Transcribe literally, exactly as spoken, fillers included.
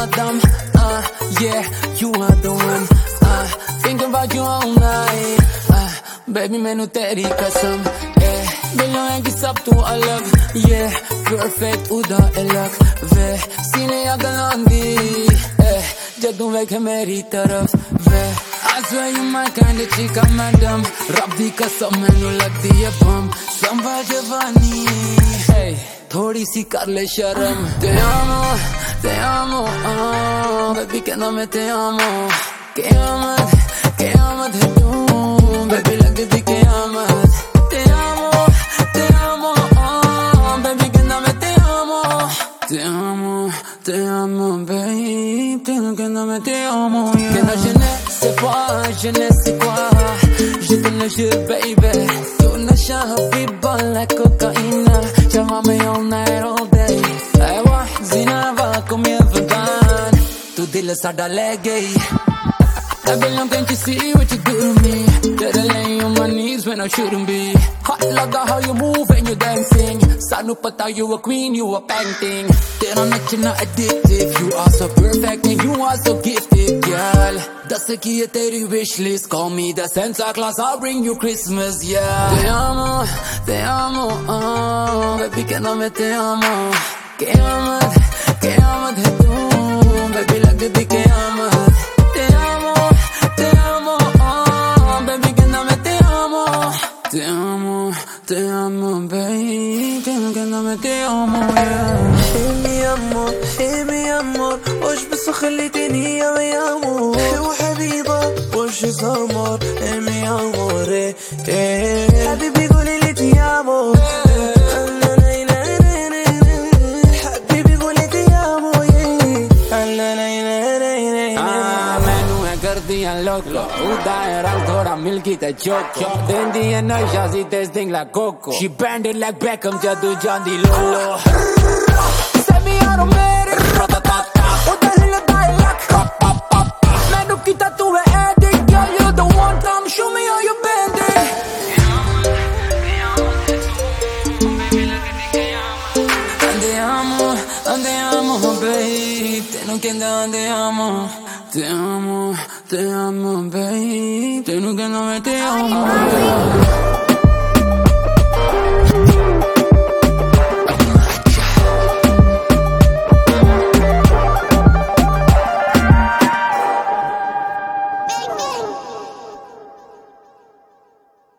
madam, uh, yeah, you are the one, uh, thinking about you all night, uh, baby मैनू तेरी कसम, eh, दिलों है कि सब तू अलग, yeah, perfect उदा अलग, वे सीने अगलांदी, eh, जदों वेखे मेरी तरफ, वे I swear you my kind of chica madam, रब दी कसम मैनू लगदी है बम, संभा जवानी, hey, थोड़ी सी कर ले शर्म, te amo, te amo, oh, baby कहना मैं te amo, क़यामत, क़यामत है तू, baby लगदी क़यामत, te amo, te amo, oh, baby कहना मैं te amo, te amo, te amo, baby, कहना मैं te amo, yeah. कहना je ne sais pas, je ne sais quoi, je te le jure, baby, tu नशा हबीबा like cocaine, jama me all night, all day, aywa, zinava como é verdade, tu dil sada le gay. I belong, can't you see what you do to me? That I lay on my knees when I shouldn't be. Hot like how you move and you dancing. Sanu pata you a queen, you a painting. Then I'm not, you're not addictive. You are so perfect and you are so gifted, girl. That's the key to your wish list. Call me the Santa Claus, I'll bring you Christmas, yeah. Te amo, te amo, oh, baby कहना मैं te amo. क़यामत, क़यामत है तू, baby लगदी क़यामत. Te amo, te amo, oh, baby कहना मैं te amo. Te amo, te amo, baby कहना मैं te amo, yeah. Hey mi amor, hey mi amor, وش بس خليتني يا mi amor. وحبيبة وش صار hey mi amor, eh, eh. حبيبي قولي لي ti amo. حبيبي قولي ti amo, Gardiyan loco, uda era thora milky te choco. Dendi e noi jazzy te sting like coco. She bend it like Beckham, jadu jandi lolo. Send me out of mere, ratatata. Uda hila dialect, pop pop pop. Menu kita tu e addict, girl you the one time. Show me how you bend it. Andiamo, andiamo, babe. Te non chiede andiamo. Te amo, te amo, babe. Te non che non me te amo.